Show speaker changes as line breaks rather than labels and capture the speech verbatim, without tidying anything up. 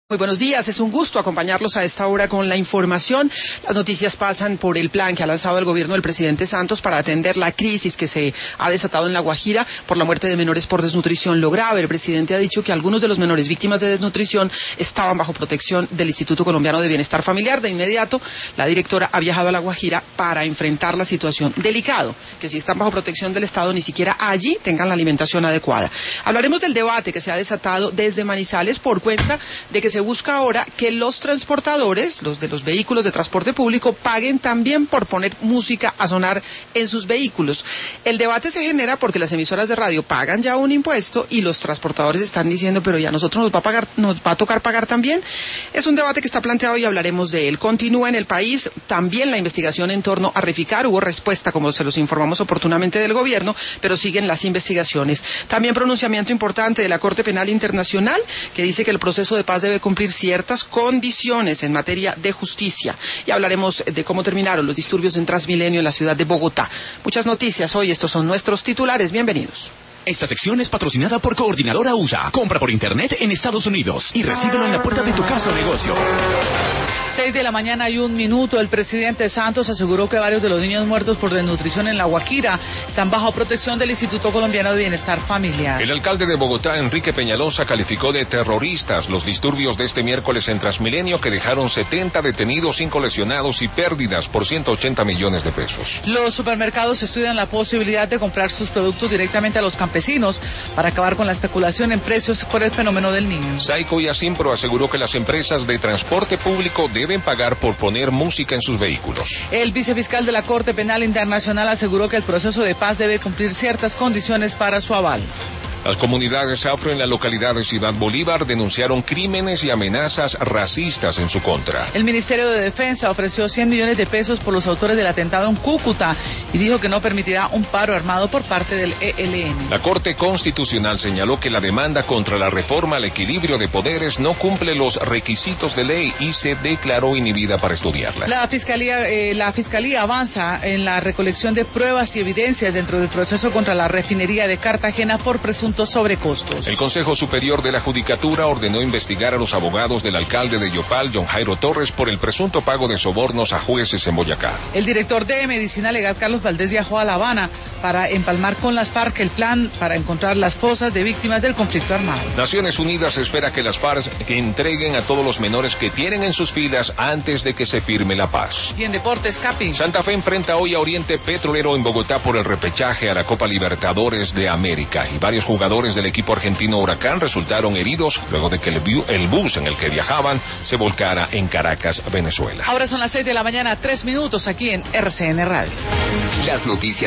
Muy buenos días, es un gusto acompañarlos a esta hora con la información. Las noticias pasan por el plan que ha lanzado el gobierno del presidente Santos para atender la crisis que se ha desatado en La Guajira por la muerte de menores por desnutrición. Lo grave, el presidente ha dicho que algunos de los menores víctimas de desnutrición estaban bajo protección del Instituto Colombiano de Bienestar Familiar. De inmediato, la directora ha viajado a La Guajira para enfrentar la situación. Delicado, que si están bajo protección del Estado, ni siquiera allí tengan la alimentación adecuada. Hablaremos del debate que se ha desatado desde Manizales por cuenta de que se busca ahora que los transportadores, los de los vehículos de transporte público, paguen también por poner música a sonar en sus vehículos. El debate se genera porque las emisoras de radio pagan ya un impuesto y los transportadores están diciendo, pero ya a nosotros nos va a pagar, nos va a tocar pagar también. Es un debate que está planteado y hablaremos de él. Continúa en el país también la investigación en torno a Reficar. Hubo respuesta, como se los informamos oportunamente, del gobierno, pero siguen las investigaciones. También pronunciamiento importante de la Corte Penal Internacional, que dice que el proceso de paz debe cumplir ciertas condiciones en materia de justicia. Y hablaremos de cómo terminaron los disturbios en Transmilenio en la ciudad de Bogotá. Muchas noticias hoy, estos son nuestros titulares. Bienvenidos.
Esta sección es patrocinada por Coordinadora U S A. Compra por internet en Estados Unidos y recíbelo en la puerta de tu casa o negocio.
Seis de la mañana y un minuto. El presidente Santos aseguró que varios de los niños muertos por desnutrición en La Guajira están bajo protección del Instituto Colombiano de Bienestar Familiar.
El alcalde de Bogotá, Enrique Peñalosa, calificó de terroristas los disturbios de este miércoles en Transmilenio, que dejaron setenta detenidos, cinco lesionados y pérdidas por ciento ochenta millones de pesos.
Los supermercados estudian la posibilidad de comprar sus productos directamente a los campesinos para acabar con la especulación en precios por el fenómeno del niño.
Saico y Asimpro aseguró que las empresas de transporte público deben pagar por poner música en sus vehículos.
El vicefiscal de la Corte Penal Internacional aseguró que el proceso de paz debe cumplir ciertas condiciones para su aval.
Las comunidades afro en la localidad de Ciudad Bolívar denunciaron crímenes y amenazas racistas en su contra.
El Ministerio de Defensa ofreció cien millones de pesos por los autores del atentado en Cúcuta y dijo que no permitirá un paro armado por parte del E L N.
La Corte Constitucional señaló que la demanda contra la reforma al equilibrio de poderes no cumple los requisitos de ley y se declaró inhibida para estudiarla.
La Fiscalía, eh, la Fiscalía avanza en la recolección de pruebas y evidencias dentro del proceso contra la refinería de Cartagena por presunto sobrecostos.
El Consejo Superior de la Judicatura ordenó investigar a los abogados del alcalde de Yopal, John Jairo Torres, por el presunto pago de sobornos a jueces en Boyacá.
El director de Medicina Legal, Carlos Valdés, viajó a La Habana para empalmar con las FARC el plan para encontrar las fosas de víctimas del conflicto armado.
Naciones Unidas espera que las FARC que entreguen a todos los menores que tienen en sus filas antes de que se firme la paz.
Y en deportes, Capi.
Santa Fe enfrenta hoy a Oriente Petrolero en Bogotá por el repechaje a la Copa Libertadores de América y varios jugadores Jugadores del equipo argentino Huracán resultaron heridos luego de que el, bu el bus en el que viajaban se volcara en Caracas, Venezuela.
Ahora son las seis de la mañana, tres minutos aquí en R C N Radio.
Las noticias